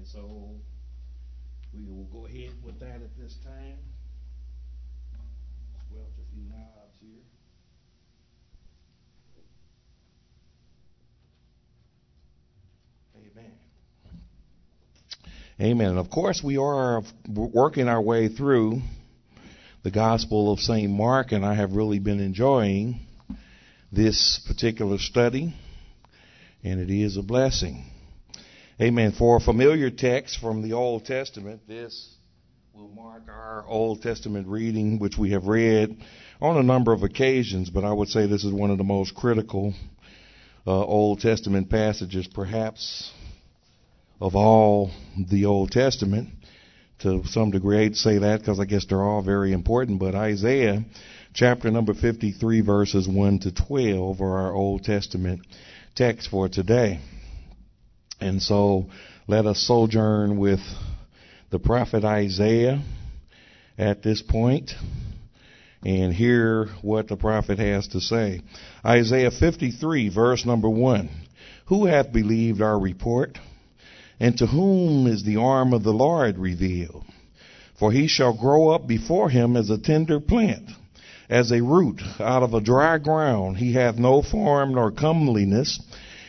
so we will go ahead with that at this time. Squelch a few knobs here. Amen. Amen. Of course, we are working our way through the Gospel of St. Mark, and I have really been enjoying this particular study, and it is a blessing. Amen. For a familiar text from the Old Testament, this will mark our Old Testament reading, which we have read on a number of occasions, but I would say this is one of the most critical Old Testament passages, perhaps, of all the Old Testament. To some degree, I'd say that because I guess they're all very important, but Isaiah chapter number 53, verses 1 to 12 are our Old Testament text for today. And so let us sojourn with the prophet Isaiah at this point and hear what the prophet has to say. Isaiah 53, verse number 1. Who hath believed our report? And to whom is the arm of the Lord revealed? For he shall grow up before him as a tender plant, as a root out of a dry ground. He hath no form nor comeliness.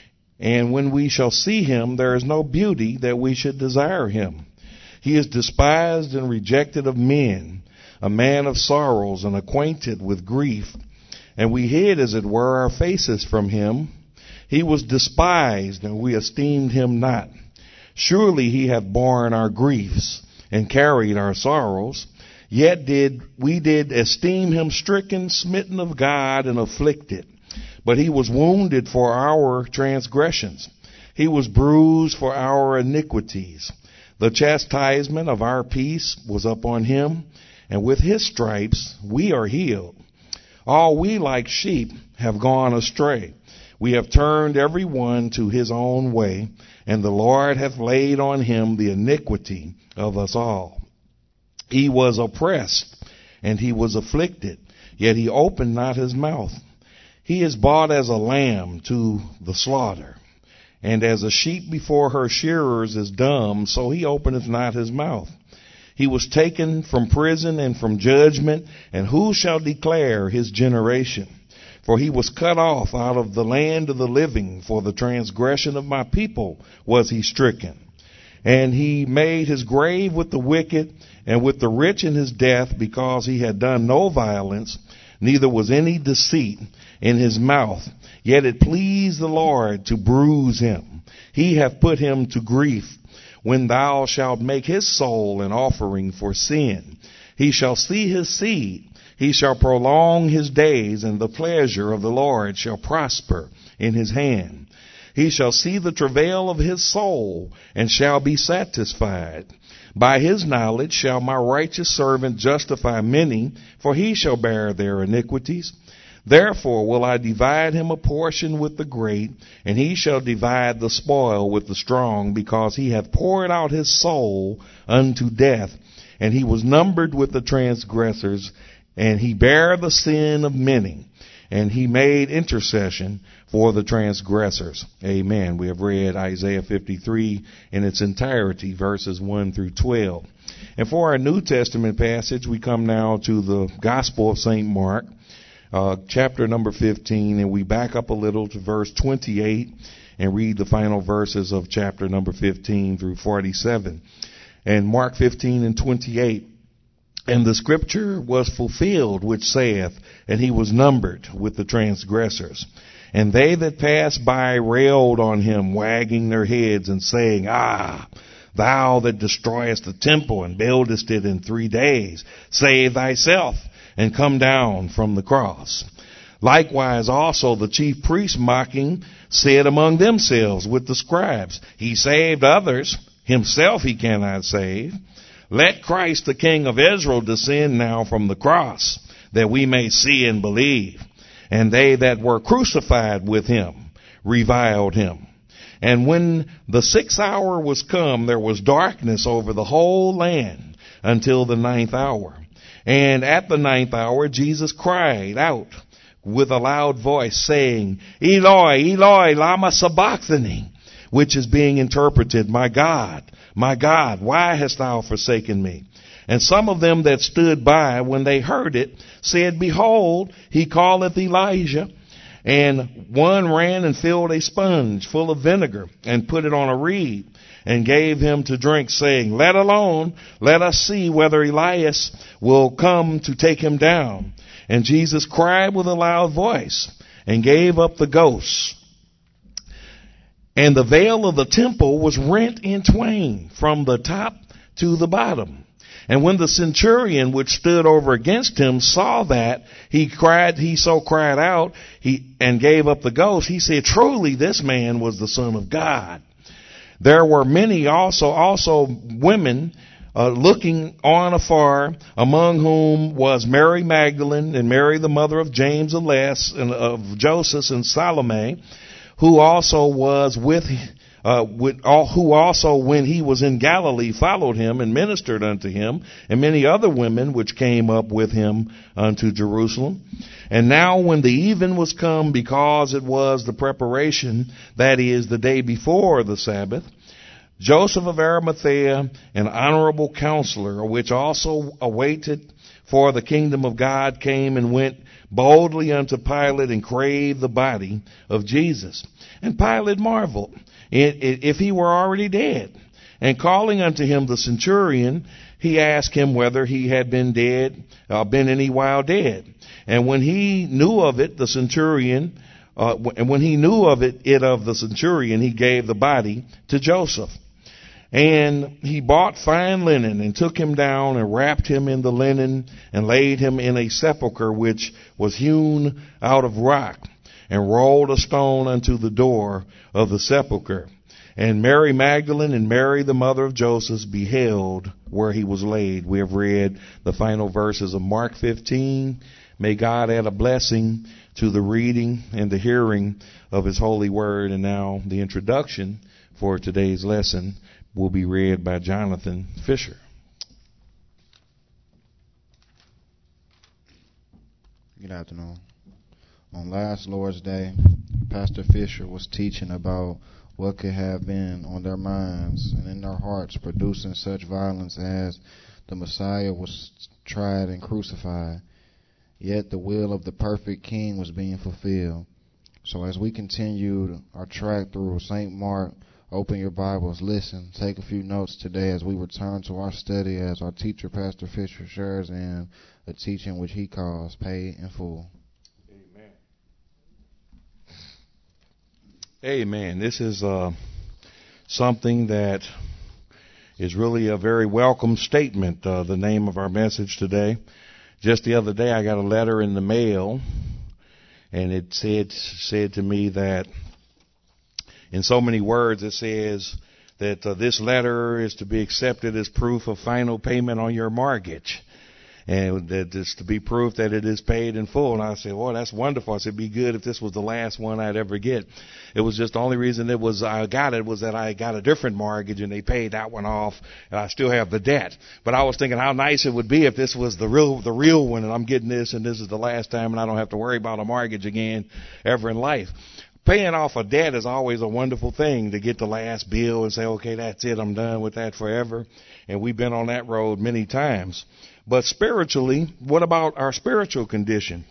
And when we shall see him, there is no beauty that we should desire him. He is despised and rejected of men, a man of sorrows and acquainted with grief. And we hid, as it were, our faces from him. He was despised, and we esteemed him not. Surely he hath borne our griefs and carried our sorrows. Yet did we esteem him stricken, smitten of God, and afflicted. But he was wounded for our transgressions. He was bruised for our iniquities. The chastisement of our peace was upon him, and with his stripes we are healed. All we like sheep have gone astray. We have turned every one to his own way, and the Lord hath laid on him the iniquity of us all. He was oppressed, and he was afflicted, yet he opened not his mouth. He is brought as a lamb to the slaughter, and as a sheep before her shearers is dumb, so he openeth not his mouth. He was taken from prison and from judgment, and who shall declare his generation? For he was cut off out of the land of the living. For the transgression of my people was he stricken. And he made his grave with the wicked and with the rich in his death, because he had done no violence, neither was any deceit in his mouth. Yet it pleased the Lord to bruise him. He hath put him to grief. When thou shalt make his soul an offering for sin, he shall see his seed. He shall prolong his days, and the pleasure of the Lord shall prosper in his hand. He shall see the travail of his soul, and shall be satisfied. By his knowledge shall my righteous servant justify many, for he shall bear their iniquities. Therefore will I divide him a portion with the great, and he shall divide the spoil with the strong, because he hath poured out his soul unto death, and he was numbered with the transgressors, and he bare the sin of many, and he made intercession for the transgressors. Amen. We have read Isaiah 53 in its entirety, verses 1 through 12. And for our New Testament passage, we come now to the Gospel of St. Mark, chapter number 15, and we back up a little to verse 28 and read the final verses of chapter number 15 through 47. And Mark 15 and 28. And the scripture was fulfilled, which saith, and he was numbered with the transgressors. And they that passed by railed on him, wagging their heads and saying, Ah, thou that destroyest the temple and buildest it in 3 days, save thyself and come down from the cross. Likewise also the chief priests mocking said among themselves with the scribes, He saved others, himself he cannot save. Let Christ the King of Israel descend now from the cross, that we may see and believe. And they that were crucified with him reviled him. And when the 6th hour was come, there was darkness over the whole land until the 9th hour. And at the 9th hour Jesus cried out with a loud voice, saying, Eloi, Eloi, lama sabachthani, which is being interpreted, my God, why hast thou forsaken me? And some of them that stood by, when they heard it, said, behold, he calleth Elijah. And one ran and filled a sponge full of vinegar and put it on a reed and gave him to drink, saying, let alone, let us see whether Elias will come to take him down. And Jesus cried with a loud voice and gave up the ghost. And the veil of the temple was rent in twain from the top to the bottom. And when the centurion which stood over against him saw that, he cried out, and gave up the ghost. He said, truly this man was the Son of God. There were many also women looking on afar, among whom was Mary Magdalene and Mary the mother of James the Less and of Joseph and Salome, who also when he was in Galilee followed him and ministered unto him, and many other women which came up with him unto Jerusalem. And now when the even was come, because it was the preparation, that is, the day before the Sabbath, Joseph of Arimathea, an honorable counselor, which also awaited for the kingdom of God, came and went boldly unto Pilate and craved the body of Jesus. And Pilate marveled if he were already dead. And calling unto him the centurion, he asked him whether he had been any while dead. And when he knew of it, the centurion, of the centurion, he gave the body to Joseph. And he bought fine linen and took him down and wrapped him in the linen and laid him in a sepulchre which was hewn out of rock, and rolled a stone unto the door of the sepulchre. And Mary Magdalene and Mary the mother of Joseph beheld where he was laid. We have read the final verses of Mark 15. May God add a blessing to the reading and the hearing of his holy word. And now the introduction for today's lesson will be read by Jonathan Fisher. Good afternoon. On last Lord's Day, Pastor Fisher was teaching about what could have been on their minds and in their hearts, producing such violence as the Messiah was tried and crucified, yet the will of the perfect King was being fulfilled. So as we continued our track through St. Mark, open your Bibles, listen, take a few notes today as we return to our study as our teacher, Pastor Fisher, shares in a teaching which he calls Paid in Full. Amen. Amen. This is something that is really a very welcome statement, the name of our message today. Just the other day I got a letter in the mail, and it said to me that in so many words, it says that this letter is to be accepted as proof of final payment on your mortgage. And that it's to be proof that it is paid in full. And I said, well, that's wonderful. I said, it'd be good if this was the last one I'd ever get. It was just the only reason I got it was that I got a different mortgage and they paid that one off and I still have the debt. But I was thinking how nice it would be if this was the real one and I'm getting this and this is the last time and I don't have to worry about a mortgage again ever in life. Paying off a debt is always a wonderful thing, to get the last bill and say, okay, that's it, I'm done with that forever. And we've been on that road many times. But spiritually, what about our spiritual condition?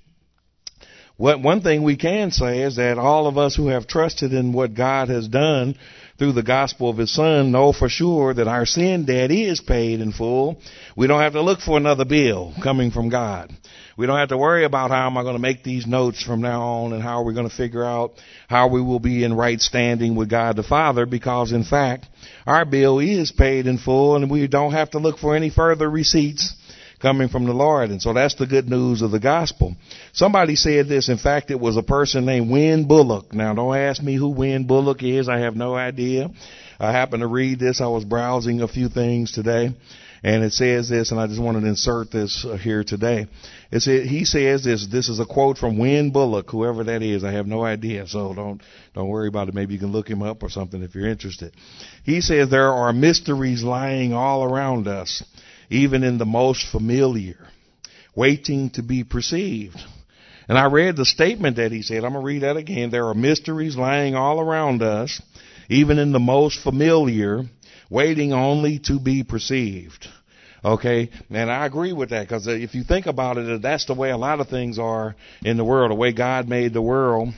One thing we can say is that all of us who have trusted in what God has done through the gospel of his son know for sure that our sin debt is paid in full. We don't have to look for another bill coming from God. We don't have to worry about how am I going to make these notes from now on and how are we going to figure out how we will be in right standing with God the Father, because in fact our bill is paid in full and we don't have to look for any further receipts coming from the Lord. And so that's the good news of the gospel. Somebody said this. In fact, it was a person named Wynn Bullock. Now, don't ask me who Wynn Bullock is. I have no idea. I happened to read this. I was browsing a few things today, and it says this, and I just wanted to insert this here today. He says this. This is a quote from Wynn Bullock, whoever that is. I have no idea, so don't worry about it. Maybe you can look him up or something if you're interested. He says there are mysteries lying all around us, even in the most familiar, waiting to be perceived. And I read the statement that he said. I'm going to read that again. There are mysteries lying all around us, even in the most familiar, waiting only to be perceived. Okay, and I agree with that, because if you think about it, that's the way a lot of things are in the world. The way God made the world,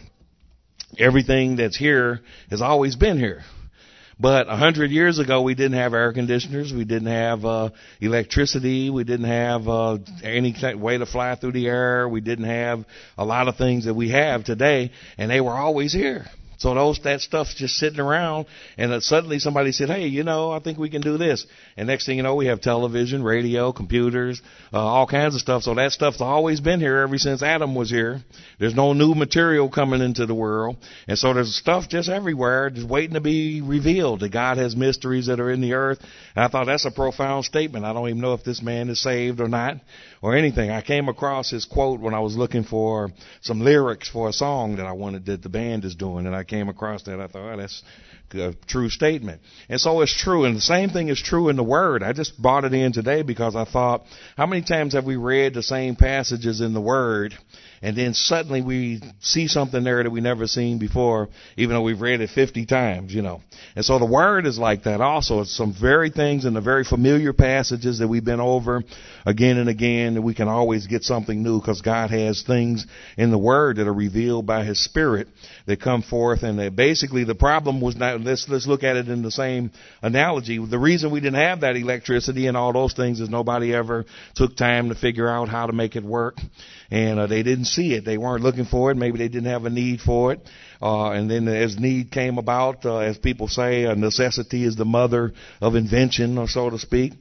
everything that's here has always been here. But 100 years ago, we didn't have air conditioners, we didn't have electricity, we didn't have any way to fly through the air, we didn't have a lot of things that we have today, and they were always here. So that stuff's just sitting around, and suddenly somebody said, hey, I think we can do this. And next thing you know, we have television, radio, computers, all kinds of stuff. So that stuff's always been here ever since Adam was here. There's no new material coming into the world. And so there's stuff just everywhere, just waiting to be revealed. That God has mysteries that are in the earth. And I thought that's a profound statement. I don't even know if this man is saved or not, or anything. I came across his quote when I was looking for some lyrics for a song that I wanted that the band is doing, and I came across that. I thought, that's a true statement. And so it's true, and the same thing is true in the Word. I just brought it in today because I thought, how many times have we read the same passages in the Word, and then suddenly we see something there that we never seen before, even though we've read it 50 times, And so the Word is like that also. It's some very things in the very familiar passages that we've been over again and again, that we can always get something new, because God has things in the Word that are revealed by His Spirit that come forth. And that basically the problem was not, let's look at it in the same analogy. The reason we didn't have that electricity and all those things is nobody ever took time to figure out how to make it work. And they didn't see it. They weren't looking for it. Maybe they didn't have a need for it. And then as need came about, as people say, necessity is the mother of invention, or so to speak.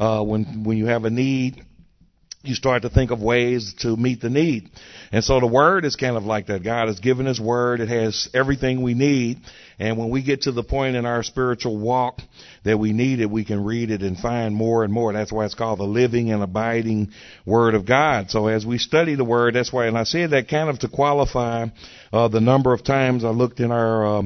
When you have a need, you start to think of ways to meet the need. And so the Word is kind of like that. God has given His Word. It has everything we need. And when we get to the point in our spiritual walk that we need it, we can read it and find more and more. That's why it's called the living and abiding Word of God. So as we study the Word, that's why, and I said that kind of to qualify the number of times I looked in our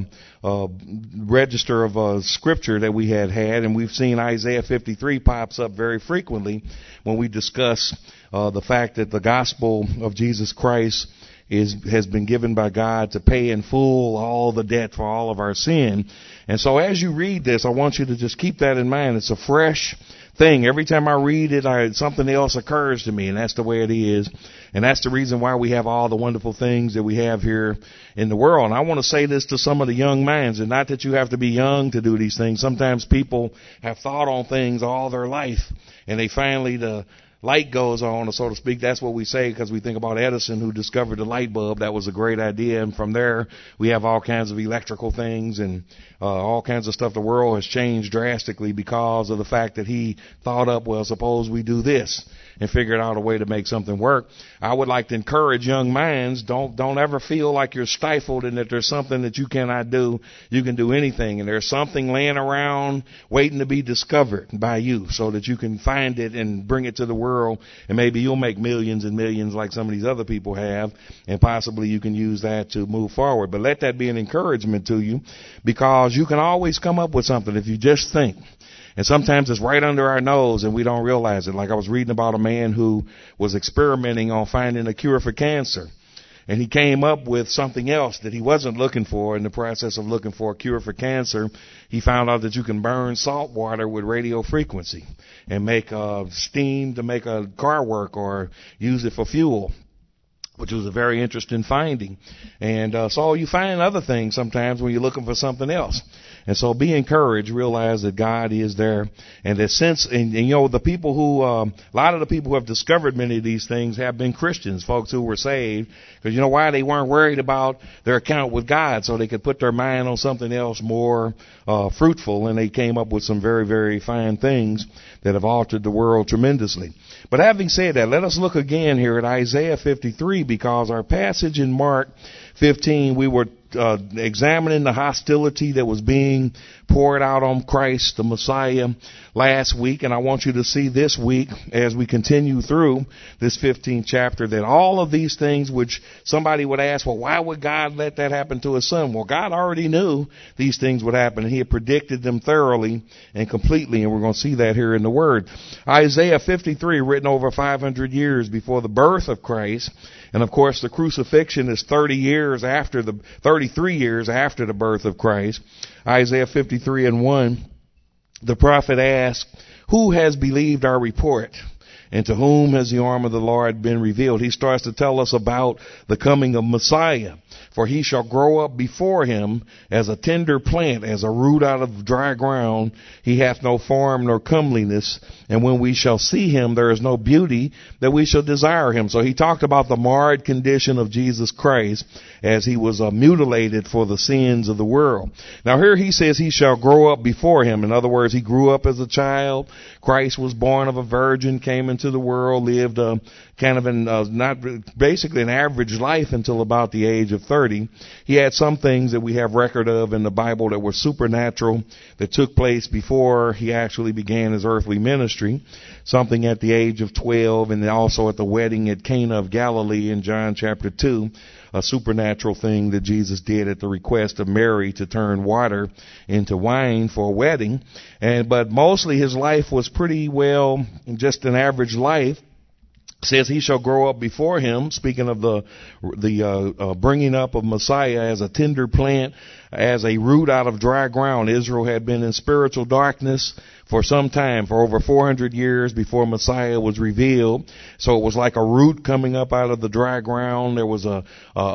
register of scripture that we had, and we've seen Isaiah 53 pops up very frequently when we discuss the fact that the gospel of Jesus Christ has been given by God to pay in full all the debt for all of our sin. And so as you read this, I want you to just keep that in mind. It's a fresh thing. Every time I read it, something else occurs to me, and that's the way it is. And that's the reason why we have all the wonderful things that we have here in the world. And I want to say this to some of the young minds, and not that you have to be young to do these things. Sometimes people have thought on things all their life, and they finally, the light goes on, so to speak. That's what we say, because we think about Edison, who discovered the light bulb. That was a great idea. And from there, we have all kinds of electrical things and all kinds of stuff. The world has changed drastically because of the fact that he thought up, well, suppose we do this, and figured out a way to make something work. I would like to encourage young minds, don't ever feel like you're stifled and that there's something that you cannot do. You can do anything, and there's something laying around waiting to be discovered by you, so that you can find it and bring it to the world, and maybe you'll make millions and millions like some of these other people have, and possibly you can use that to move forward. But let that be an encouragement to you, because you can always come up with something if you just think. And sometimes it's right under our nose and we don't realize it. Like I was reading about a man who was experimenting on finding a cure for cancer. And he came up with something else that he wasn't looking for. In the process of looking for a cure for cancer, he found out that you can burn salt water with radio frequency and make steam to make a car work, or use it for fuel, which was a very interesting finding. And so you find other things sometimes when you're looking for something else. And so be encouraged, realize that God is there, and that since, and the people who, a lot of the people who have discovered many of these things have been Christians, folks who were saved, because you know why? They weren't worried about their account with God, so they could put their mind on something else more fruitful, and they came up with some very, very fine things that have altered the world tremendously. But having said that, let us look again here at Isaiah 53, because our passage in Mark 15, we were examining the hostility that was being poured out on Christ, the Messiah, last week. And I want you to see this week, as we continue through this 15th chapter, that all of these things, which somebody would ask, well, why would God let that happen to His Son? Well, God already knew these things would happen, and He had predicted them thoroughly and completely. And we're going to see that here in the Word. Isaiah 53, written over 500 years before the birth of Christ. And of course, the crucifixion is 33 years after the birth of Christ. Isaiah 53:1, the prophet asked, who has believed our report? And to whom has the arm of the Lord been revealed? He starts to tell us about the coming of Messiah. For he shall grow up before him as a tender plant, as a root out of dry ground. He hath no form nor comeliness. And when we shall see him, there is no beauty that we shall desire him. So he talked about the marred condition of Jesus Christ as he was mutilated for the sins of the world. Now here he says he shall grow up before him. In other words, he grew up as a child. Christ was born of a virgin, came into the world, lived kind of not basically an average life until about the age of 30. He had some things that we have record of in the Bible that were supernatural that took place before he actually began his earthly ministry. Something at the age of 12, and also at the wedding at Cana of Galilee in John chapter 2. A supernatural thing that Jesus did at the request of Mary to turn water into wine for a wedding. But mostly his life was pretty well just an average life. Says he shall grow up before him, speaking of the bringing up of Messiah as a tender plant, as a root out of dry ground. Israel had been in spiritual darkness for some time, for over 400 years before Messiah was revealed. So it was like a root coming up out of the dry ground. There was a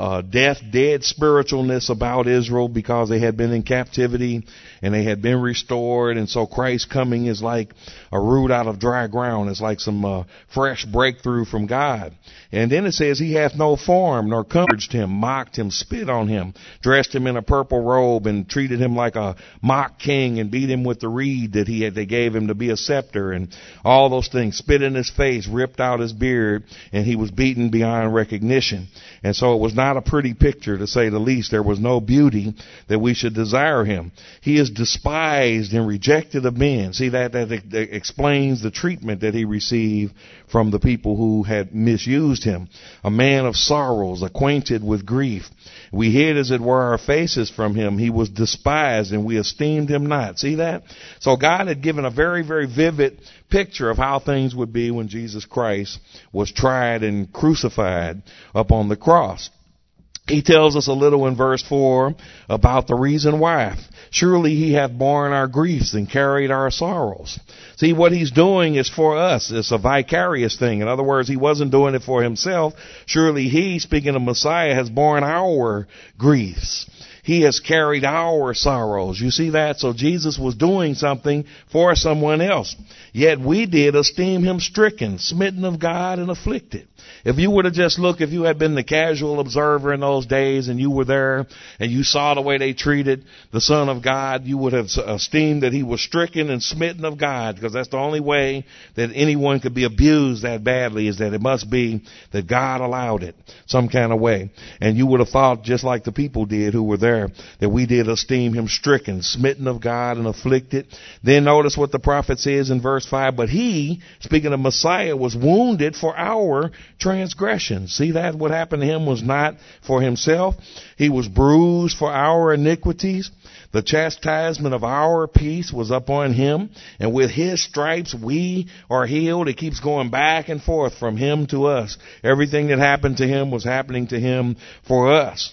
dead spiritualness about Israel because they had been in captivity and they had been restored. And so Christ coming is like a root out of dry ground. It's like some fresh breakthrough from God. And then it says he hath no form, nor encouraged him, mocked him, spit on him, dressed him in a purple robe, and treated him like a mock king, and beat him with the reed that they gave him to be a scepter, and all those things. Spit in his face, ripped out his beard, and he was beaten beyond recognition. And so it was not a pretty picture, to say the least. There was no beauty that we should desire him. He is despised and rejected of men. See, that explains the treatment that he received from the people who had misused him. A man of sorrows, acquainted with grief. We hid, as it were, our faces from him. He was despised, and we esteemed him not. See that? So God had given a very, very vivid picture of how things would be when Jesus Christ was tried and crucified up on the cross. He tells us a little in verse 4 about the reason why. Surely he hath borne our griefs and carried our sorrows. See, what he's doing is for us. It's a vicarious thing. In other words, he wasn't doing it for himself. Surely he, speaking of Messiah, has borne our griefs. He has carried our sorrows. You see that? So Jesus was doing something for someone else. Yet we did esteem him stricken, smitten of God, and afflicted. If you were to just look, if you had been the casual observer in those days and you were there and you saw the way they treated the Son of God, you would have esteemed that he was stricken and smitten of God, because that's the only way that anyone could be abused that badly, is that it must be that God allowed it some kind of way. And you would have thought, just like the people did who were there, that we did esteem him stricken, smitten of God, and afflicted. Then notice what the prophet says in verse 5, but he, speaking of Messiah, was wounded for our transgressions. See that? What happened to him was not for himself. He was bruised for our iniquities. The chastisement of our peace was upon him, and with his stripes we are healed. It keeps going back and forth from him to us. Everything that happened to him was happening to him for us.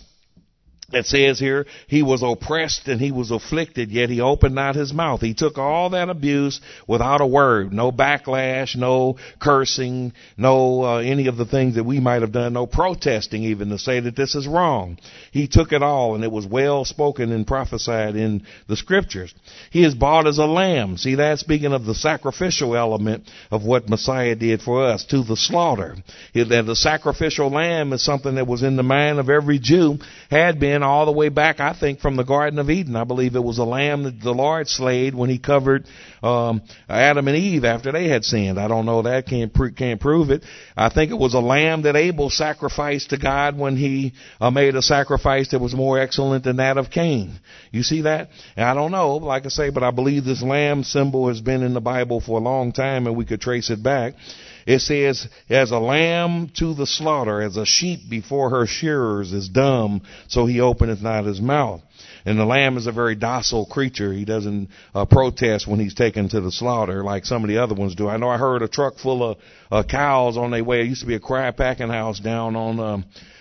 It says here, he was oppressed and he was afflicted, yet he opened not his mouth. He took all that abuse without a word. No backlash, no cursing, no any of the things that we might have done, no protesting even to say that this is wrong. He took it all, and it was well spoken and prophesied in the scriptures. He is bought as a lamb. See that? Speaking of the sacrificial element of what Messiah did for us, to the slaughter. The sacrificial lamb is something that was in the mind of every Jew, had been all the way back, I think, from the Garden of Eden. I believe it was a lamb that the Lord slayed when he covered Adam and Eve after they had sinned. I don't know that. Can't prove it. I think it was a lamb that Abel sacrificed to God when he made a sacrifice that was more excellent than that of Cain. You see that? And I don't know, like I say, but I believe this lamb symbol has been in the Bible for a long time, and we could trace it back. It says, as a lamb to the slaughter, as a sheep before her shearers is dumb, so he openeth not his mouth. And the lamb is a very docile creature. He doesn't protest when he's taken to the slaughter like some of the other ones do. I know I heard a truck full of cows on their way. It used to be a crab packing house down on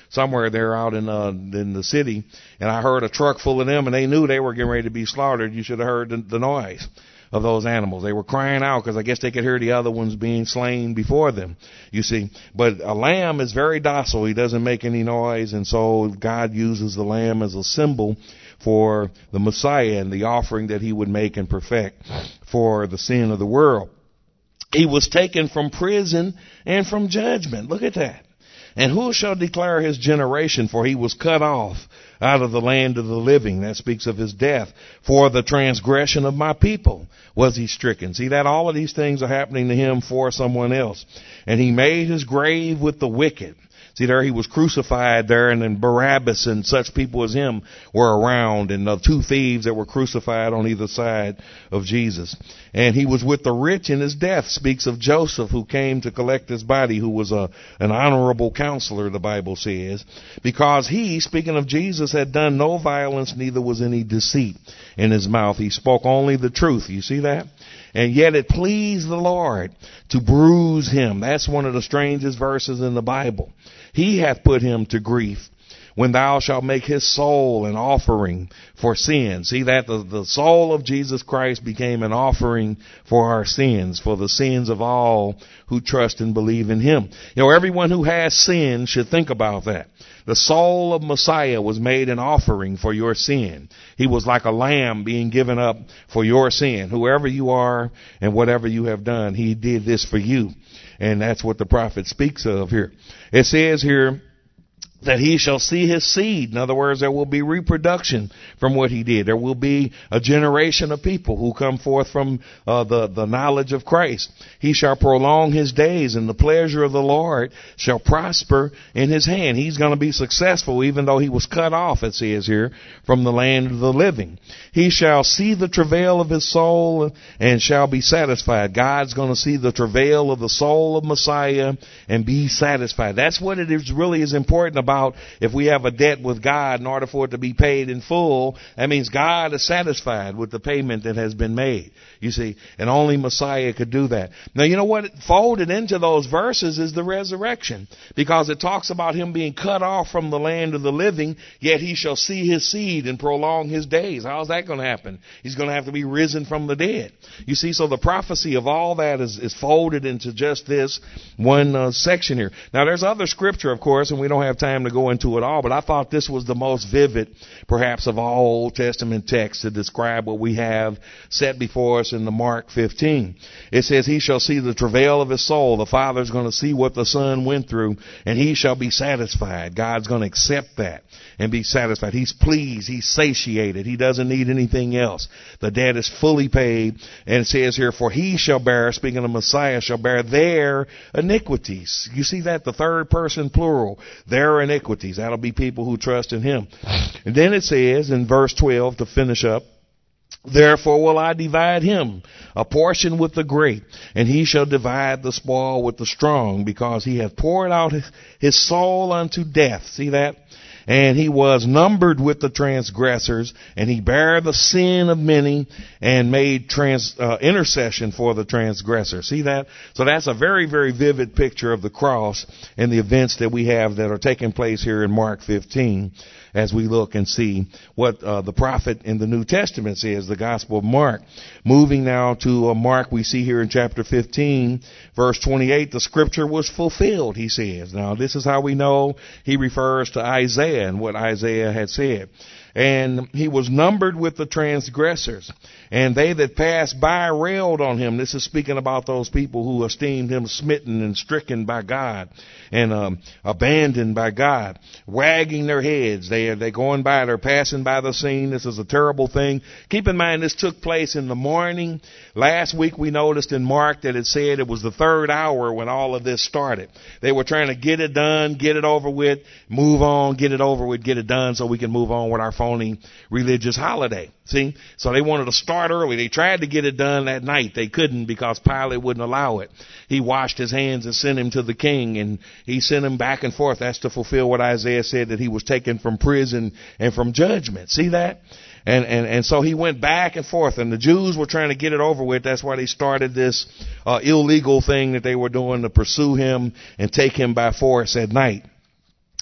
somewhere there out in the city, and I heard a truck full of them, and they knew they were getting ready to be slaughtered. You should have heard the noise of those animals. They were crying out because I guess they could hear the other ones being slain before them, you see. But a lamb is very docile. He doesn't make any noise, and so God uses the lamb as a symbol for the Messiah and the offering that he would make and perfect for the sin of the world. He was taken from prison and from judgment. Look at that. And who shall declare his generation? For he was cut off out of the land of the living. That speaks of his death. For the transgression of my people was he stricken. See that all of these things are happening to him for someone else. And he made his grave with the wicked. See, there he was crucified there, and then Barabbas and such people as him were around, and the two thieves that were crucified on either side of Jesus. And he was with the rich in his death. Speaks of Joseph, who came to collect his body, who was an honorable counselor, the Bible says, because he, speaking of Jesus, had done no violence, neither was any deceit in his mouth. He spoke only the truth. You see that? And yet it pleased the Lord to bruise him. That's one of the strangest verses in the Bible. He hath put him to grief when thou shalt make his soul an offering for sin. See that the soul of Jesus Christ became an offering for our sins, for the sins of all who trust and believe in him. You know, everyone who has sin should think about that. The soul of Messiah was made an offering for your sin. He was like a lamb being given up for your sin. Whoever you are and whatever you have done, he did this for you. And that's what the prophet speaks of here. It says here that he shall see his seed. In other words, there will be reproduction from what he did. There will be a generation of people who come forth from the knowledge of Christ. He shall prolong his days, and the pleasure of the Lord shall prosper in his hand. He's going to be successful, even though he was cut off, it says here, from the land of the living. He shall see the travail of his soul and shall be satisfied. God's going to see the travail of the soul of Messiah and be satisfied. That's what it is really is important about. If we have a debt with God, in order for it to be paid in full, that means God is satisfied with the payment that has been made. You see, and only Messiah could do that. Now, you know what folded into those verses is the resurrection, because it talks about him being cut off from the land of the living, yet he shall see his seed and prolong his days. How's that going to happen? He's going to have to be risen from the dead. You see, so the prophecy of all that is folded into just this one section here. Now, there's other scripture, of course, and we don't have time to go into it all, but I thought this was the most vivid, perhaps, of all Old Testament texts to describe what we have set before us in the Mark 15. It says, he shall see the travail of his soul. The Father's going to see what the Son went through, and he shall be satisfied. God's going to accept that and be satisfied. He's pleased. He's satiated. He doesn't need anything else. The debt is fully paid. And it says here, for he shall bear, speaking of Messiah, shall bear their iniquities. You see that? The third person plural. Their iniquities. That'll be people who trust in him. And then it says in verse 12 to finish up, therefore will I divide him a portion with the great, and he shall divide the spoil with the strong, because he hath poured out his soul unto death. See that? And he was numbered with the transgressors, and he bare the sin of many and made intercession for the transgressor. See that? So that's a very, very vivid picture of the cross and the events that we have that are taking place here in Mark 15 as we look and see what the prophet in the New Testament says, the Gospel of Mark. Moving now to Mark, we see here in chapter 15, verse 28, the scripture was fulfilled, he says. Now, this is how we know he refers to Isaiah and what Isaiah had said. And he was numbered with the transgressors, and they that passed by railed on him. This is speaking about those people who esteemed him smitten and stricken by God and abandoned by God, wagging their heads. They're going by, they're passing by the scene. This is a terrible thing. Keep in mind, this took place in the morning. Last week we noticed in Mark that it said it was the third hour when all of this started. They were trying to get it done, get it over with, move on, get it over with, get it done so we can move on with our phony religious holiday. See? So they wanted to start early. They tried to get it done that night. They couldn't because Pilate wouldn't allow it. He washed his hands and sent him to the king, and he sent him back and forth. That's to fulfill what Isaiah said, that he was taken from prison and from judgment. See that? And so he went back and forth, and the Jews were trying to get it over with. That's why they started this illegal thing that they were doing to pursue him and take him by force at night.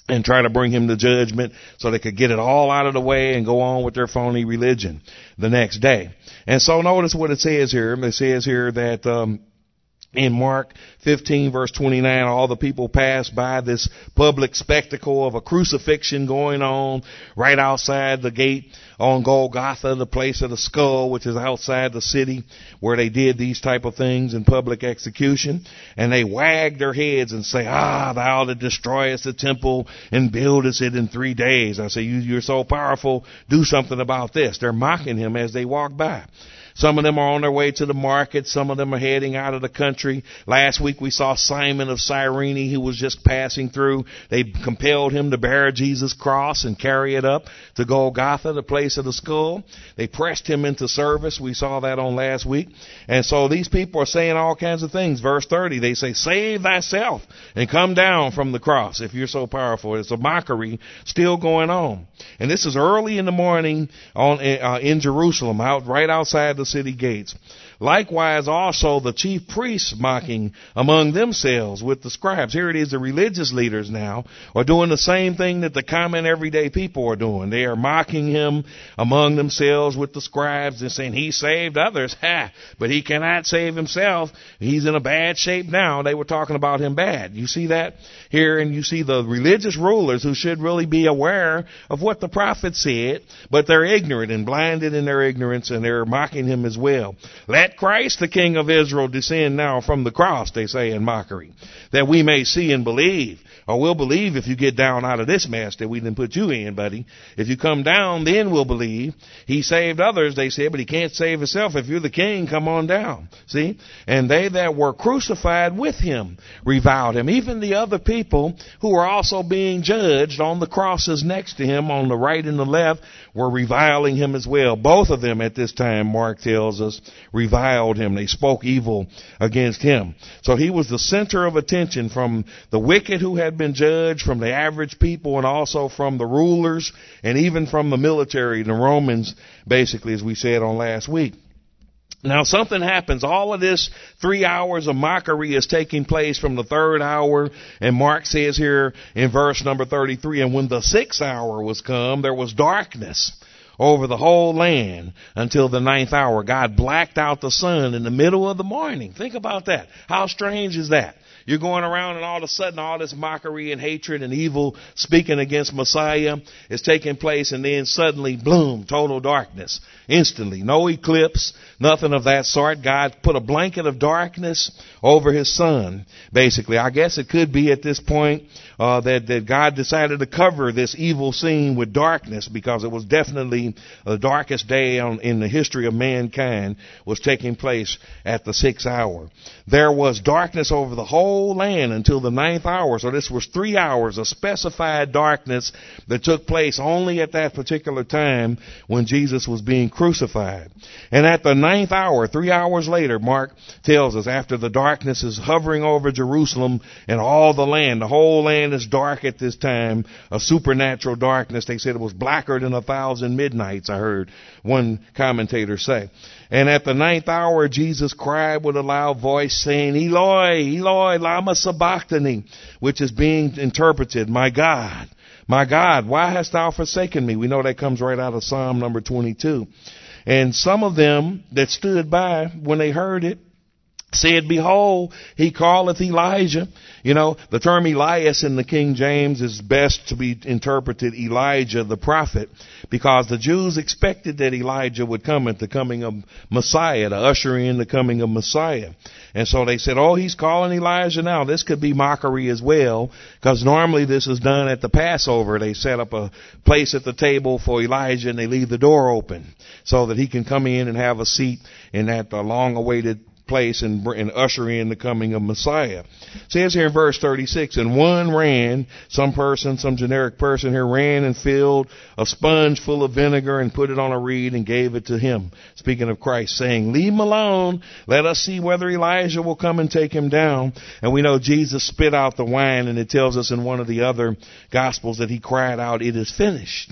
and try to bring him to judgment so they could get it all out of the way and go on with their phony religion the next day. And so notice what it says here. It says here that in Mark 15 verse 29, all the people passed by this public spectacle of a crucifixion going on right outside the gate on Golgotha, the place of the skull, which is outside the city where they did these type of things in public execution. And they wagged their heads and say, thou that destroyest the temple and buildest it in 3 days. I say, you're so powerful, do something about this. They're mocking him as they walk by. Some of them are on their way to the market. Some of them are heading out of the country. Last week we saw Simon of Cyrene. He was just passing through. They compelled him to bear Jesus' cross and carry it up to Golgotha, the place of the skull. They pressed him into service. We saw that on last week. And so these people are saying all kinds of things. Verse 30, they say, save thyself and come down from the cross if you're so powerful. It's a mockery still going on. And this is early in the morning in Jerusalem, right outside the city gates. Likewise also the chief priests mocking among themselves with the scribes. Here it is, the religious leaders now are doing the same thing that the common everyday people are doing. They are mocking him among themselves with the scribes and saying he saved others, but he cannot save himself. He's in a bad shape now. They were talking about him bad. You see that here, and you see the religious rulers who should really be aware of what the prophet said, but they're ignorant and blinded in their ignorance, and they're mocking him as well. Let Christ, the King of Israel, descend now from the cross, they say in mockery, that we may see and believe. Or we'll believe if you get down out of this mess that we didn't put you in, buddy. If you come down, then we'll believe. He saved others, they said, but he can't save himself. If you're the king, come on down. See? And they that were crucified with him reviled him. Even the other people who were also being judged on the crosses next to him on the right and the left were reviling him as well. Both of them at this time, Mark tells us, reviled him. They spoke evil against him. So he was the center of attention from the wicked who had been judged, from the average people, and also from the rulers, and even from the military, the Romans, basically, as we said on last week. Now something happens. All of this 3 hours of mockery is taking place from the 3rd hour. And Mark says here in verse number 33, and when the 6th hour was come, there was darkness over the whole land until the 9th hour. God blacked out the sun in the middle of the morning. Think about that. How strange is that? You're going around and all of a sudden all this mockery and hatred and evil speaking against Messiah is taking place, and then suddenly, boom, total darkness. Instantly. No eclipse, nothing of that sort. God put a blanket of darkness over his son, basically. I guess it could be at this point that God decided to cover this evil scene with darkness, because it was definitely the darkest day in the history of mankind was taking place at the 6th hour. There was darkness over the whole land until the 9th hour. So this was 3 hours of specified darkness that took place only at that particular time when Jesus was being crucified. And at the 9th hour, 3 hours later, Mark tells us, after the darkness is hovering over Jerusalem and all the land, the whole land is dark at this time, a supernatural darkness. They said it was blacker than 1,000 midnights, I heard one commentator say. And at the 9th hour, Jesus cried with a loud voice, saying, Eloi, Eloi, lama sabachthani, which is being interpreted, my God, why hast thou forsaken me? We know that comes right out of Psalm number 22. And some of them that stood by when they heard it said, behold, he calleth Elijah. You know, the term Elias in the King James is best to be interpreted Elijah the prophet, because the Jews expected that Elijah would come at the coming of Messiah, to usher in the coming of Messiah. And so they said, oh, he's calling Elijah now. This could be mockery as well, because normally this is done at the Passover. They set up a place at the table for Elijah and they leave the door open so that he can come in and have a seat in that long-awaited place and usher in the coming of Messiah. It says here in verse 36, and one ran, some generic person here ran and filled a sponge full of vinegar and put it on a reed and gave it to him. Speaking of Christ, saying, leave him alone. Let us see whether Elijah will come and take him down. And we know Jesus spit out the wine, and it tells us in one of the other Gospels that he cried out, it is finished.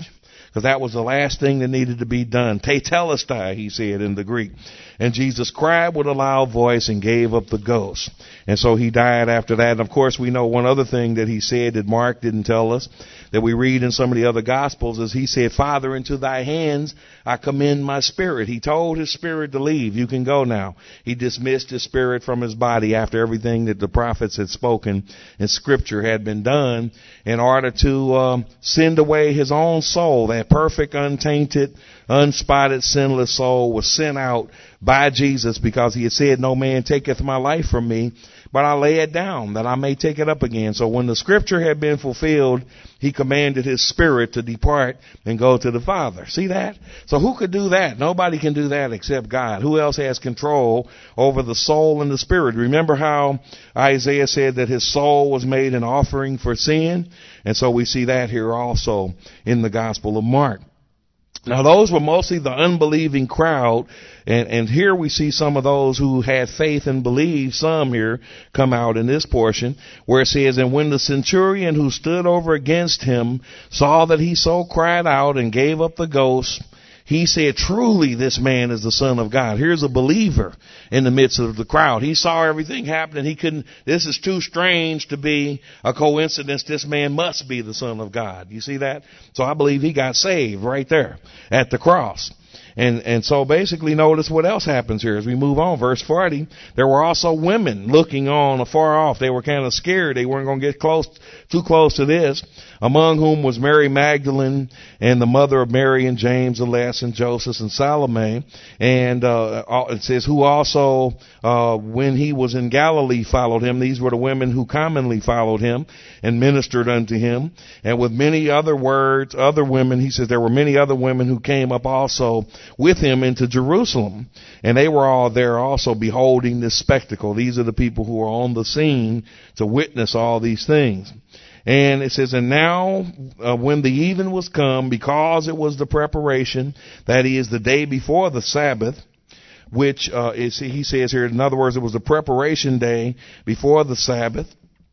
because that was the last thing that needed to be done. Tetelestai, he said in the Greek. And Jesus cried with a loud voice and gave up the ghost. And so he died after that. And of course, we know one other thing that he said that Mark didn't tell us, that we read in some of the other Gospels, is he said, Father, into thy hands I commend my spirit. He told his spirit to leave. You can go now. He dismissed his spirit from his body after everything that the prophets had spoken and scripture had been done in order to send away his own soul. That perfect, untainted, unspotted, sinless soul was sent out by Jesus, because he had said, no man taketh my life from me, but I lay it down that I may take it up again. So when the scripture had been fulfilled, he commanded his spirit to depart and go to the Father. See that? So who could do that? Nobody can do that except God. Who else has control over the soul and the spirit? Remember how Isaiah said that his soul was made an offering for sin? And so we see that here also in the Gospel of Mark. Now, those were mostly the unbelieving crowd, and here we see some of those who had faith and believed. Some here come out in this portion where it says, and when the centurion who stood over against him saw that he so cried out and gave up the ghost, he said, truly this man is the Son of God. Here's a believer in the midst of the crowd. He saw everything happening. This is too strange to be a coincidence. This man must be the Son of God. You see that? So I believe he got saved right there at the cross. And so basically notice what else happens here as we move on. Verse 40, there were also women looking on afar off. They were kind of scared. They weren't going to get too close to this, among whom was Mary Magdalene and the mother of Mary and James, the less, and Joseph and Salome. And it says, who also, when he was in Galilee, followed him. These were the women who commonly followed him and ministered unto him. And with many other women, he says, there were many other women who came up also with him into Jerusalem. And they were all there also beholding this spectacle. These are the people who are on the scene to witness all these things. And it says, and now when the even was come, because it was the preparation, that is the day before the Sabbath, which he says here, in other words, it was the preparation day before the Sabbath,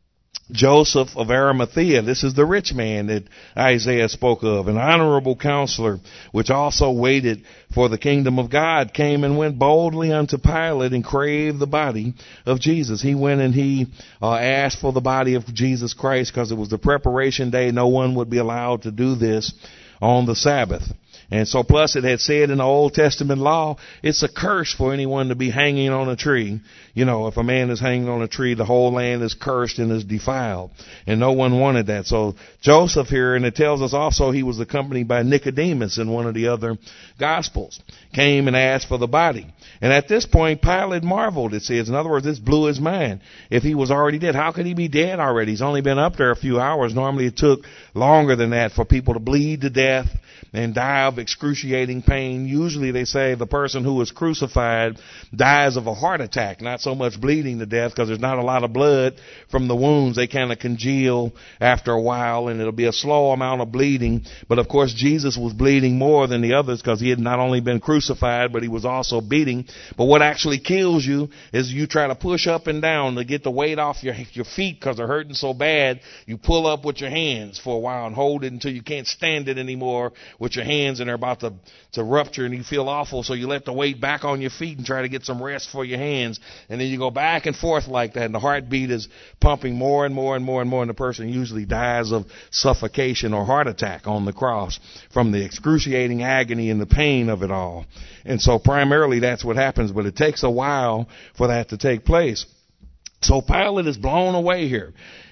Joseph of Arimathea, this is the rich man that Isaiah spoke of, an honorable counselor, which also waited for the kingdom of God, came and went boldly unto Pilate and craved the body of Jesus. He went and he asked for the body of Jesus Christ, because it was the preparation day. No one would be allowed to do this on the Sabbath. And so plus it had said in the Old Testament law, it's a curse for anyone to be hanging on a tree. You know, if a man is hanging on a tree, the whole land is cursed and is defiled. And no one wanted that. So Joseph here, and it tells us also he was accompanied by Nicodemus in one of the other Gospels, came and asked for the body. And at this point, Pilate marveled, it says. In other words, this blew his mind. If he was already dead, how could he be dead already? He's only been up there a few hours. Normally it took longer than that for people to bleed to death and die of excruciating pain. Usually they say the person who is crucified dies of a heart attack, not so much bleeding to death, because there's not a lot of blood from the wounds. They kind of congeal after a while, and it'll be a slow amount of bleeding. But of course, Jesus was bleeding more than the others, because he had not only been crucified, but he was also beating. But what actually kills you is you try to push up and down to get the weight off your feet, because they're hurting so bad. You pull up with your hands for a while and hold it until you can't stand it anymore with your hands, and they're about to rupture, and you feel awful, so you let the weight back on your feet and try to get some rest for your hands, and then you go back and forth like that, and the heartbeat is pumping more and more and more and more, and the person usually dies of suffocation or heart attack on the cross from the excruciating agony and the pain of it all. And so primarily that's what happens, but it takes a while for that to take place. So Pilate is blown away here.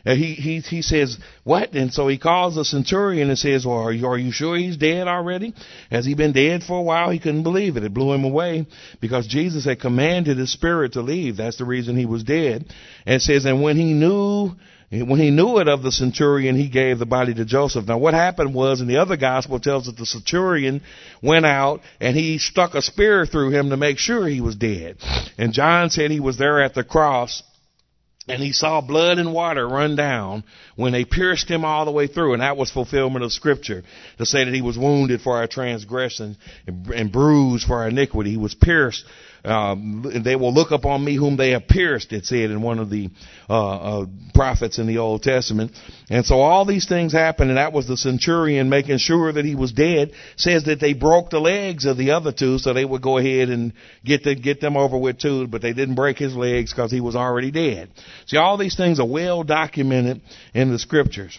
He says, what? And so he calls the centurion and says, well, are you sure he's dead already? Has he been dead for a while? He couldn't believe it. It blew him away, because Jesus had commanded his spirit to leave. That's the reason he was dead. And it says, and when he knew it of the centurion, he gave the body to Joseph. Now what happened was, in the other gospel, it tells us the centurion went out and he stuck a spear through him to make sure he was dead. And John said he was there at the cross, and he saw blood and water run down when they pierced him all the way through. And that was fulfillment of Scripture, to say that he was wounded for our transgression and bruised for our iniquity. He was pierced They will look upon me whom they have pierced, it said in one of the prophets in the Old Testament. And so all these things happened, and that was the centurion making sure that he was dead. Says that they broke the legs of the other two, so they would go ahead and get them over with too, but they didn't break his legs because he was already dead. See, all these things are well documented in the scriptures.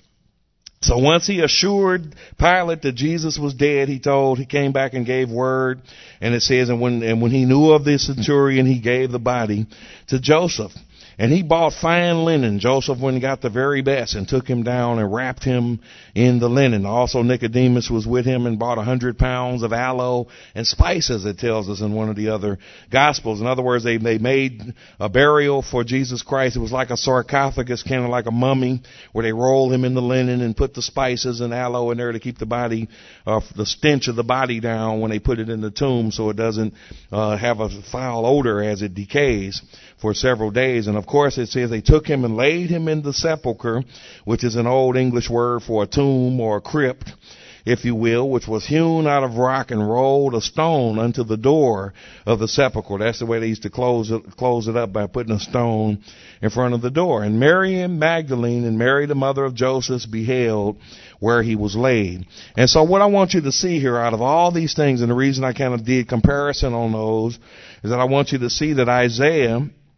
So once he assured Pilate that Jesus was dead, he came back and gave word. And it says, and when he knew of the centurion, he gave the body to Joseph. And he bought fine linen. Joseph went and got the very best and took him down and wrapped him in the linen. Also Nicodemus was with him and bought 100 pounds of aloe and spices, it tells us in one of the other Gospels. In other words, they made a burial for Jesus Christ. It was like a sarcophagus, kind of like a mummy, where they rolled him in the linen and put the spices and aloe in there to keep the body, the stench of the body down when they put it in the tomb, so it doesn't have a foul odor as it decays for several days. And of course it says they took him and laid him in the sepulcher, which is an old English word for a tomb or a crypt, if you will, which was hewn out of rock, and rolled a stone unto the door of the sepulcher. That's the way they used to close it up, by putting a stone in front of the door. And Mary Magdalene and Mary, the mother of Joseph, beheld where he was laid. And so what I want you to see here out of all these things, and the reason I kind of did comparison on those, is that I want you to see that Isaiah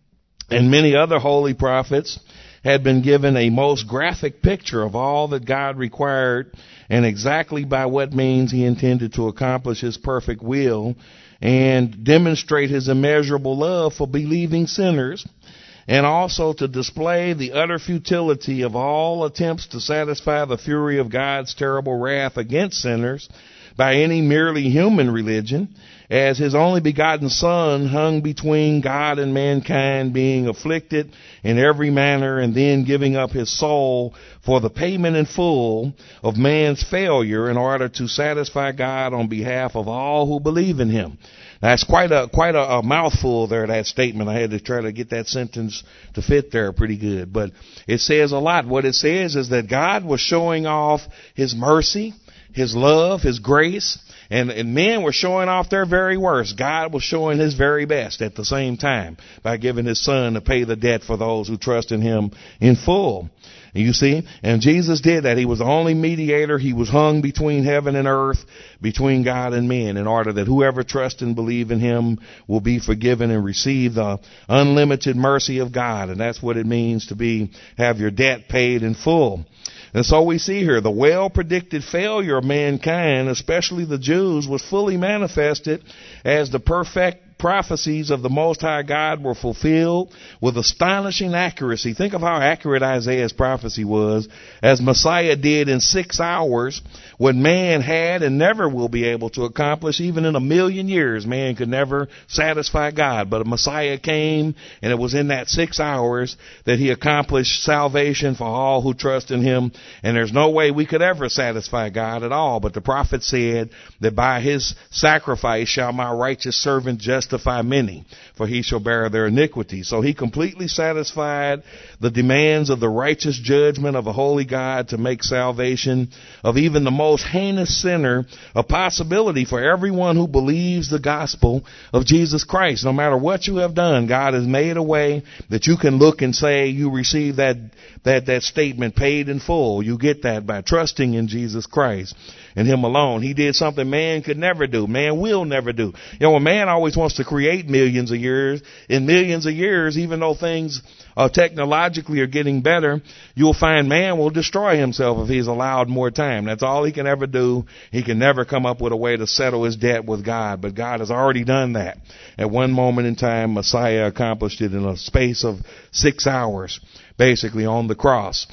and many other holy prophets had been given a most graphic picture of all that God required and exactly by what means he intended to accomplish his perfect will and demonstrate his immeasurable love for believing sinners, and also to display the utter futility of all attempts to satisfy the fury of God's terrible wrath against sinners by any merely human religion, as his only begotten Son hung between God and mankind, being afflicted in every manner, and then giving up his soul for the payment in full of man's failure in order to satisfy God on behalf of all who believe in him. Now, that's quite a mouthful there, that statement. I had to try to get that sentence to fit there pretty good, but it says a lot. What it says is that God was showing off his mercy, his love, his grace, and men were showing off their very worst. God was showing his very best at the same time by giving his Son to pay the debt for those who trust in him in full. You see, and Jesus did that. He was the only mediator. He was hung between heaven and earth, between God and men, in order that whoever trusts and believes in him will be forgiven and receive the unlimited mercy of God. And that's what it means to have your debt paid in full. And so we see here the well-predicted failure of mankind, especially the Jews, was fully manifested as the perfect prophecies of the Most High God were fulfilled with astonishing accuracy. Think of how accurate Isaiah's prophecy was, as Messiah did in 6 hours what man had and never will be able to accomplish. Even in 1,000,000 years, man could never satisfy God. But a Messiah came, and it was in that 6 hours that he accomplished salvation for all who trust in him. And there's no way we could ever satisfy God at all. But the prophet said that by his sacrifice shall my righteous servant justify many, for he shall bear their iniquities. So he completely satisfied the demands of the righteous judgment of a holy God to make salvation of even the most heinous sinner a possibility for everyone who believes the gospel of Jesus Christ. No matter what you have done, God has made a way that you can look and say you receive that statement paid in full. You get that by trusting in Jesus Christ and him alone. He did something man could never do. Man will never do. You know, a man always wants to create millions of years. In millions of years, even though things technologically are getting better, you'll find man will destroy himself if he's allowed more time. That's all he can ever do. He can never come up with a way to settle his debt with God. But God has already done that. At one moment in time, Messiah accomplished it in a space of 6 hours, basically on the cross.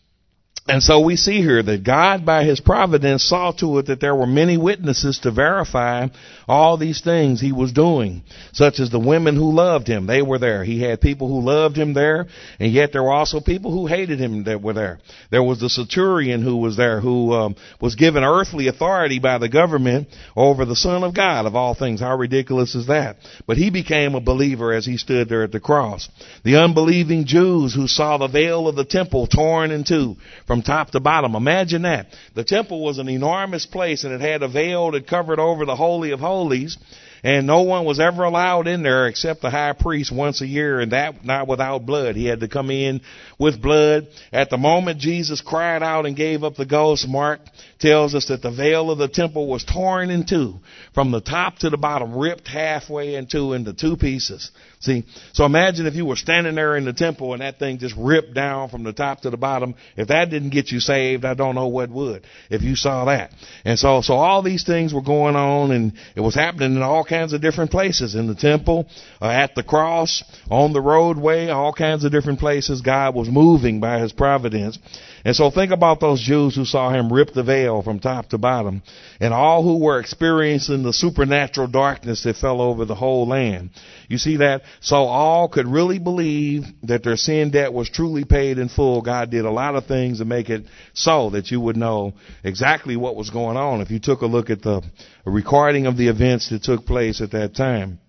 And so we see here that God, by his providence, saw to it that there were many witnesses to verify all these things he was doing, such as the women who loved him. They were there. He had people who loved him there, and yet there were also people who hated him that were there. There was the centurion who was there, who was given earthly authority by the government over the Son of God, of all things. How ridiculous is that? But he became a believer as he stood there at the cross. The unbelieving Jews who saw the veil of the temple torn in two from top to bottom. Imagine that. The temple was an enormous place, and it had a veil that covered over the Holy of Holies. And no one was ever allowed in there except the high priest once a year, and that not without blood. He had to come in with blood. At the moment Jesus cried out and gave up the ghost, Mark tells us that the veil of the temple was torn in two, from the top to the bottom, ripped halfway into two pieces. See, so imagine if you were standing there in the temple and that thing just ripped down from the top to the bottom. If that didn't get you saved, I don't know what would, if you saw that. And so all these things were going on, and it was happening in all kinds of different places, in the temple, at the cross, on the roadway, all kinds of different places. God was moving by his providence. And so think about those Jews who saw him rip the veil from top to bottom, and all who were experiencing the supernatural darkness that fell over the whole land. You see that? So all could really believe that their sin debt was truly paid in full. God did a lot of things to make it so that you would know exactly what was going on if you took a look at the recording of the events that took place at that time.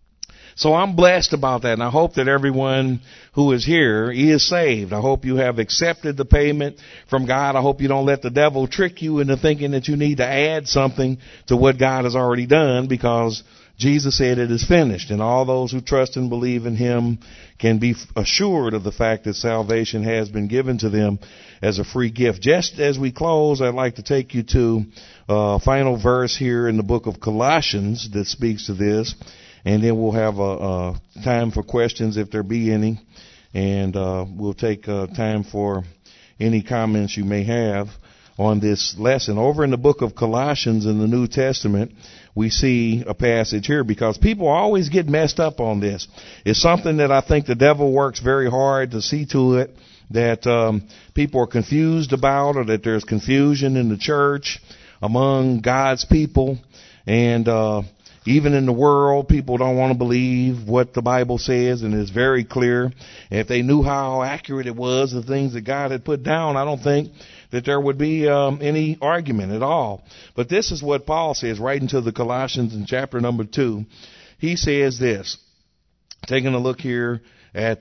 So I'm blessed about that, and I hope that everyone who is here is saved. I hope you have accepted the payment from God. I hope you don't let the devil trick you into thinking that you need to add something to what God has already done, because Jesus said it is finished, and all those who trust and believe in him can be assured of the fact that salvation has been given to them as a free gift. Just as we close, I'd like to take you to a final verse here in the book of Colossians that speaks to this. And then we'll have a time for questions if there be any. And we'll take time for any comments you may have on this lesson. Over in the book of Colossians in the New Testament, we see a passage here, because people always get messed up on this. It's something that I think the devil works very hard to see to it that people are confused about, or that there's confusion in the church among God's people. And even in the world, people don't want to believe what the Bible says, and it's very clear. If they knew how accurate it was, the things that God had put down, I don't think that there would be any argument at all. But this is what Paul says right into the Colossians in chapter number 2. He says this, taking a look here at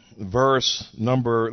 verse number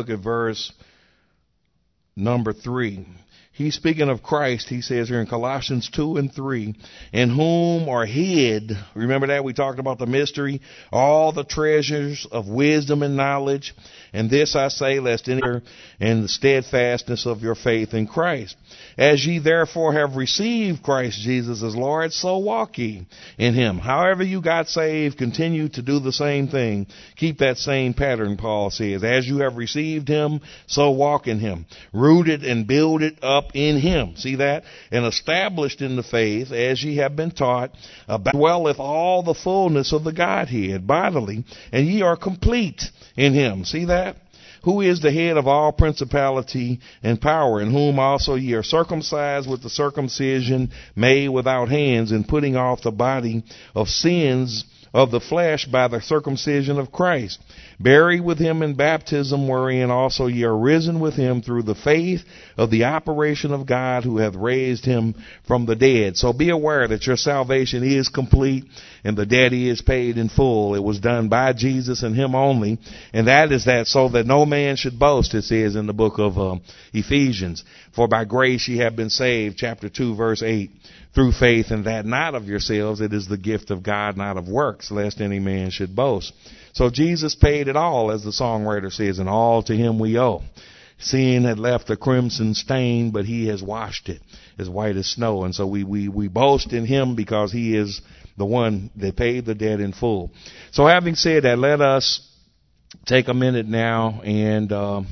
3. He's speaking of Christ. He says here in Colossians 2 and 3, in whom are hid, remember that we talked about the mystery, all the treasures of wisdom and knowledge. And this I say, lest any in the steadfastness of your faith in Christ. As ye therefore have received Christ Jesus as Lord, so walk ye in him. However you got saved, continue to do the same thing. Keep that same pattern, Paul says. As you have received him, so walk in him. Rooted and builded up in him. See that? And established in the faith, as ye have been taught, dwelleth all the fullness of the Godhead bodily, and ye are complete in him. See that? Who is the head of all principality and power, in whom also ye are circumcised with the circumcision made without hands, and putting off the body of sins of the flesh by the circumcision of Christ, buried with him in baptism, wherein also ye are risen with him through the faith of the operation of God, who hath raised him from the dead. So be aware that your salvation is complete, and the debt is paid in full. It was done by Jesus and him only, and that is that so that no man should boast, it says in the book of Ephesians. For by grace ye have been saved, chapter 2, verse 8, through faith, and that not of yourselves, it is the gift of God, not of works, lest any man should boast. So Jesus paid it all, as the songwriter says, and all to him we owe. Sin had left a crimson stain, but he has washed it as white as snow. And so we boast in him, because he is the one that paid the debt in full. So having said that, let us take a minute now, and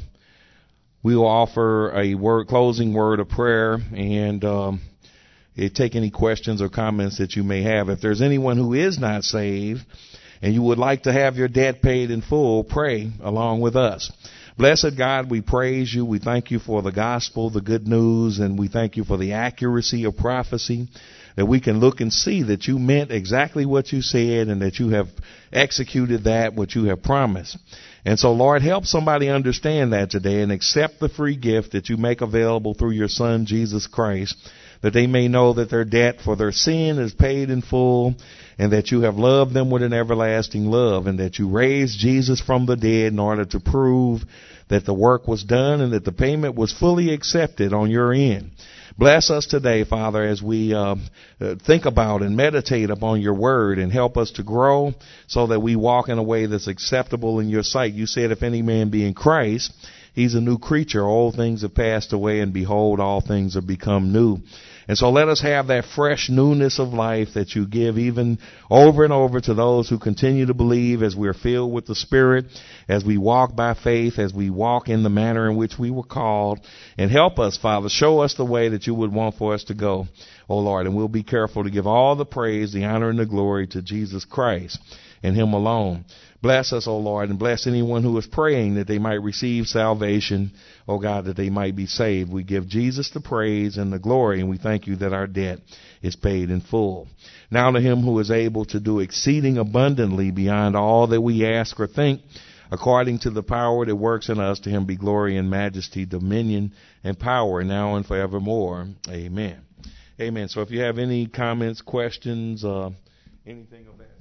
we will offer a closing word of prayer, and take any questions or comments that you may have. If there's anyone who is not saved and you would like to have your debt paid in full, pray along with us. Blessed God, we praise you. We thank you for the gospel, the good news, and we thank you for the accuracy of prophecy, that we can look and see that you meant exactly what you said, and that you have executed that what you have promised. And so, Lord, help somebody understand that today and accept the free gift that you make available through your Son, Jesus Christ, that they may know that their debt for their sin is paid in full, and that you have loved them with an everlasting love, and that you raised Jesus from the dead in order to prove that the work was done and that the payment was fully accepted on your end. Bless us today, Father, as we think about and meditate upon your word, and help us to grow so that we walk in a way that's acceptable in your sight. You said if any man be in Christ, he's a new creature. Old things have passed away, and behold, all things have become new. And so let us have that fresh newness of life that you give even over and over to those who continue to believe, as we're filled with the Spirit, as we walk by faith, as we walk in the manner in which we were called. And help us, Father, show us the way that you would want for us to go, oh Lord. And we'll be careful to give all the praise, the honor, and the glory to Jesus Christ and him alone. Bless us, O Lord, and bless anyone who is praying that they might receive salvation, O God, that they might be saved. We give Jesus the praise and the glory, and we thank you that our debt is paid in full. Now to him who is able to do exceeding abundantly beyond all that we ask or think, according to the power that works in us, to him be glory and majesty, dominion and power, now and forevermore. Amen. Amen. So if you have any comments, questions, anything of that